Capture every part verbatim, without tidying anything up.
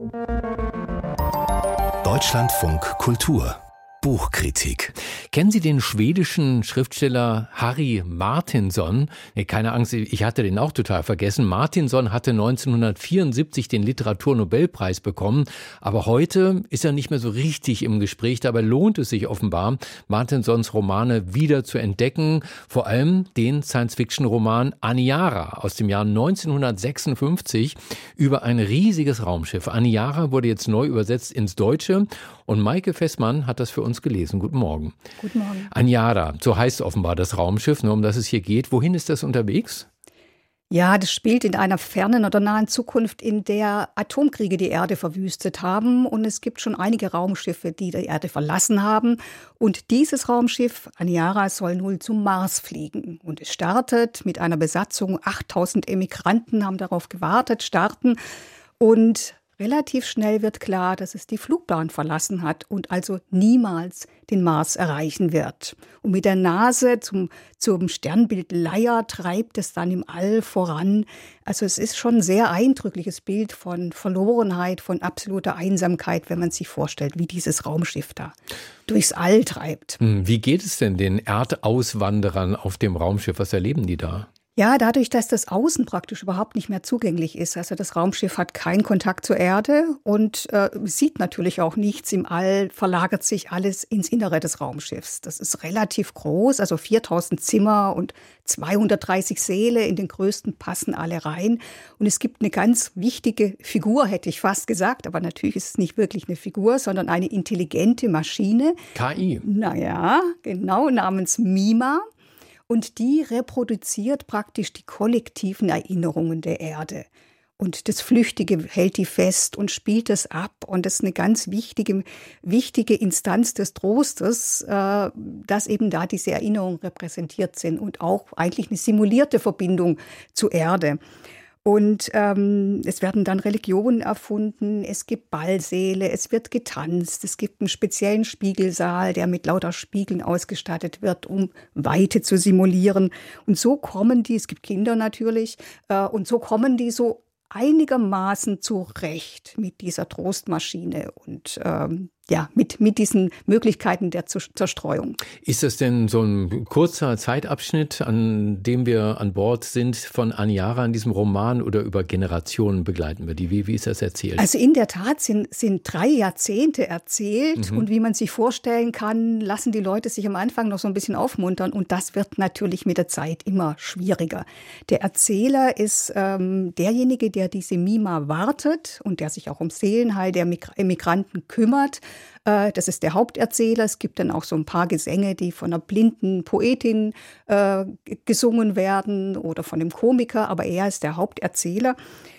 Deutschlandfunk Kultur Buchkritik. Kennen Sie den schwedischen Schriftsteller Harry Martinson? Nee, keine Angst, ich hatte den auch total vergessen. Martinson hatte neunzehnhundertvierundsiebzig den Literaturnobelpreis bekommen, aber heute ist er nicht mehr so richtig im Gespräch. Dabei lohnt es sich offenbar, Martinsons Romane wieder zu entdecken, vor allem den Science-Fiction-Roman Aniara aus dem Jahr neunzehnhundertsechsundfünfzig über ein riesiges Raumschiff. Aniara wurde jetzt neu übersetzt ins Deutsche und Maike Fessmann hat das für uns gelesen. Guten Morgen. Guten Morgen. Aniara, so heißt offenbar das Raumschiff, nur um das es hier geht. Wohin ist das unterwegs? Ja, das spielt in einer fernen oder nahen Zukunft, in der Atomkriege die Erde verwüstet haben. Und es gibt schon einige Raumschiffe, die die Erde verlassen haben. Und dieses Raumschiff, Aniara, soll nun zum Mars fliegen. Und es startet mit einer Besatzung. achttausend Emigranten haben darauf gewartet, starten. Und relativ schnell wird klar, dass es die Flugbahn verlassen hat und also niemals den Mars erreichen wird. Und mit der Nase zum, zum Sternbild Leier treibt es dann im All voran. Also es ist schon ein sehr eindrückliches Bild von Verlorenheit, von absoluter Einsamkeit, wenn man sich vorstellt, wie dieses Raumschiff da durchs All treibt. Wie geht es denn den Erdauswanderern auf dem Raumschiff? Was erleben die da? Ja, dadurch, dass das Außen praktisch überhaupt nicht mehr zugänglich ist. Also das Raumschiff hat keinen Kontakt zur Erde und äh, sieht natürlich auch nichts im All, verlagert sich alles ins Innere des Raumschiffs. Das ist relativ groß, also viertausend Zimmer und zweihundertdreißig Säle, in den größten passen alle rein. Und es gibt eine ganz wichtige Figur, hätte ich fast gesagt, aber natürlich ist es nicht wirklich eine Figur, sondern eine intelligente Maschine. K I. Naja, genau, namens Mima. Und die reproduziert praktisch die kollektiven Erinnerungen der Erde. Und das Flüchtige hält die fest und spielt es ab. Und das ist eine ganz wichtige, wichtige Instanz des Trostes, äh, dass eben da diese Erinnerungen repräsentiert sind und auch eigentlich eine simulierte Verbindung zur Erde. Und ähm, es werden dann Religionen erfunden, es gibt Ballsäle, es wird getanzt, es gibt einen speziellen Spiegelsaal, der mit lauter Spiegeln ausgestattet wird, um Weite zu simulieren. Und so kommen die, es gibt Kinder natürlich, äh, und so kommen die so einigermaßen zurecht mit dieser Trostmaschine und ähm, ja, mit, mit diesen Möglichkeiten der Zerstreuung. Ist das denn so ein kurzer Zeitabschnitt, an dem wir an Bord sind von Aniara in diesem Roman, oder über Generationen begleiten wir die? Wie, wie ist das erzählt? Also in der Tat sind, sind drei Jahrzehnte erzählt mhm. und wie man sich vorstellen kann, lassen die Leute sich am Anfang noch so ein bisschen aufmuntern und das wird natürlich mit der Zeit immer schwieriger. Der Erzähler ist ähm, derjenige, der diese Mima wartet und der sich auch um Seelenheil der Emigranten kümmert. Das ist der Haupterzähler. Es gibt dann auch so ein paar Gesänge, die von einer blinden Poetin äh, gesungen werden oder von dem Komiker, aber er ist der Haupterzähler.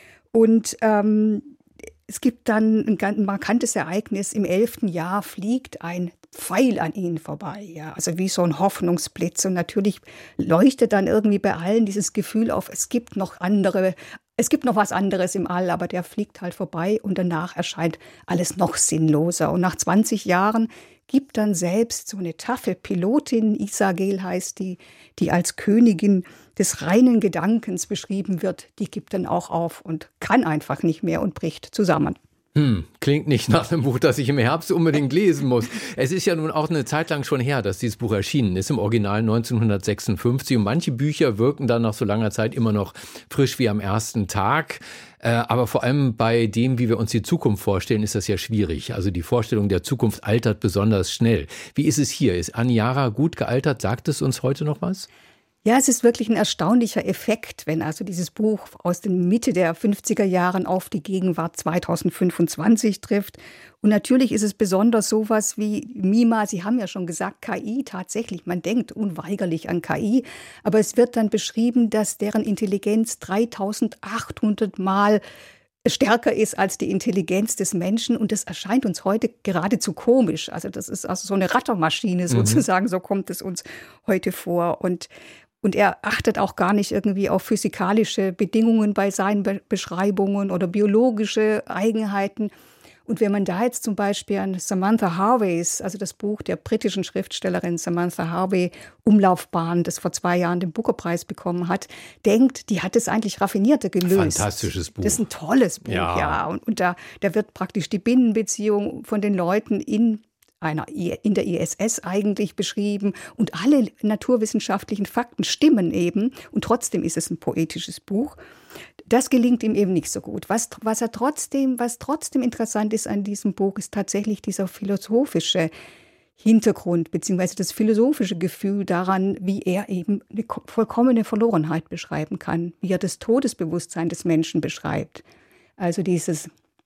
Und ähm, es gibt dann ein ganz markantes Ereignis. Im elften Jahr fliegt ein Pfeil an ihnen vorbei, ja, also wie so ein Hoffnungsblitz. Und natürlich leuchtet dann irgendwie bei allen dieses Gefühl auf, es gibt noch andere Es gibt noch was anderes im All, aber der fliegt halt vorbei und danach erscheint alles noch sinnloser. Und nach zwanzig Jahren gibt dann selbst so eine taffe Pilotin, Isagel heißt die, die als Königin des reinen Gedankens beschrieben wird, die gibt dann auch auf und kann einfach nicht mehr und bricht zusammen. Hm, klingt nicht nach einem Buch, das ich im Herbst unbedingt lesen muss. Es ist ja nun auch eine Zeit lang schon her, dass dieses Buch erschienen ist, im Original neunzehnhundertsechsundfünfzig. Und manche Bücher wirken dann nach so langer Zeit immer noch frisch wie am ersten Tag. Äh, aber vor allem bei dem, wie wir uns die Zukunft vorstellen, ist das ja schwierig. Also die Vorstellung der Zukunft altert besonders schnell. Wie ist es hier? Ist Aniara gut gealtert? Sagt es uns heute noch was? Ja, es ist wirklich ein erstaunlicher Effekt, wenn also dieses Buch aus der Mitte der fünfziger Jahren auf die Gegenwart zweitausendfünfundzwanzig trifft. Und natürlich ist es besonders sowas wie Mima, Sie haben ja schon gesagt, K I tatsächlich, man denkt unweigerlich an K I, aber es wird dann beschrieben, dass deren Intelligenz dreitausendachthundert Mal stärker ist als die Intelligenz des Menschen und das erscheint uns heute geradezu komisch. Also das ist also so eine Rattermaschine sozusagen, mhm. so kommt es uns heute vor und Und er achtet auch gar nicht irgendwie auf physikalische Bedingungen bei seinen Be- Beschreibungen oder biologische Eigenheiten. Und wenn man da jetzt zum Beispiel an Samantha Harveys, also das Buch der britischen Schriftstellerin Samantha Harvey, Umlaufbahn, das vor zwei Jahren den Booker-Preis bekommen hat, denkt, die hat es eigentlich raffinierter gelöst. Fantastisches Buch. Das ist ein tolles Buch, ja. ja. Und, und da, da wird praktisch die Binnenbeziehung von den Leuten in einer, in der I S S eigentlich beschrieben und alle naturwissenschaftlichen Fakten stimmen eben und trotzdem ist es ein poetisches Buch. Das gelingt ihm eben nicht so gut. Was, was er trotzdem, was trotzdem interessant ist an diesem Buch, ist tatsächlich dieser philosophische Hintergrund beziehungsweise das philosophische Gefühl daran, wie er eben eine vollkommene Verlorenheit beschreiben kann, wie er das Todesbewusstsein des Menschen beschreibt. Also dieses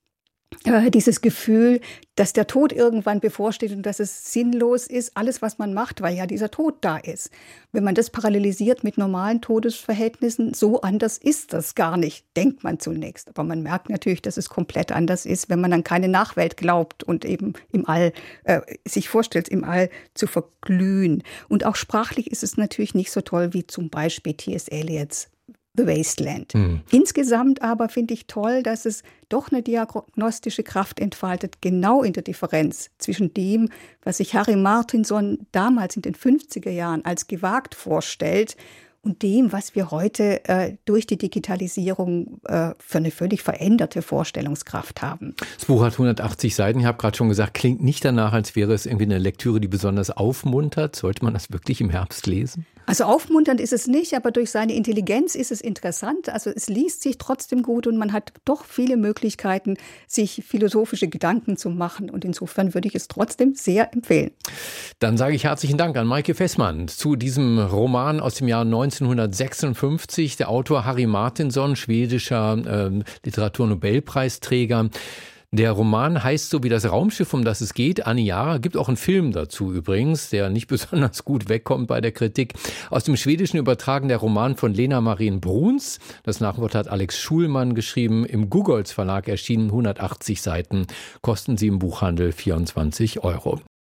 Äh, dieses Gefühl, dass der Tod irgendwann bevorsteht und dass es sinnlos ist, alles, was man macht, weil ja dieser Tod da ist. Wenn man das parallelisiert mit normalen Todesverhältnissen, so anders ist das gar nicht, denkt man zunächst. Aber man merkt natürlich, dass es komplett anders ist, wenn man an keine Nachwelt glaubt und eben im All, äh, sich vorstellt, im All zu verglühen. Und auch sprachlich ist es natürlich nicht so toll wie zum Beispiel T S Eliots The Wasteland. Mhm. Insgesamt aber finde ich toll, dass es doch eine diagnostische Kraft entfaltet, genau in der Differenz zwischen dem, was sich Harry Martinson damals in den fünfziger Jahren als gewagt vorstellt und dem, was wir heute äh, durch die Digitalisierung äh, für eine völlig veränderte Vorstellungskraft haben. Das Buch hat hundertachtzig Seiten, ich habe gerade schon gesagt, klingt nicht danach, als wäre es irgendwie eine Lektüre, die besonders aufmuntert. Sollte man das wirklich im Herbst lesen? Also aufmunternd ist es nicht, aber durch seine Intelligenz ist es interessant. Also es liest sich trotzdem gut und man hat doch viele Möglichkeiten, sich philosophische Gedanken zu machen. Und insofern würde ich es trotzdem sehr empfehlen. Dann sage ich herzlichen Dank an Maike Fessmann zu diesem Roman aus dem Jahr neunzehnhundertsechsundfünfzig. Der Autor Harry Martinson, schwedischer äh, Literaturnobelpreisträger. Der Roman heißt so wie das Raumschiff, um das es geht, Aniara. Gibt auch einen Film dazu übrigens, der nicht besonders gut wegkommt bei der Kritik. Aus dem Schwedischen übertragen der Roman von Lena Marien Bruns. Das Nachwort hat Alex Schulmann geschrieben. Im Gugolz Verlag erschienen, hundertachtzig Seiten. Kosten sie im Buchhandel vierundzwanzig Euro.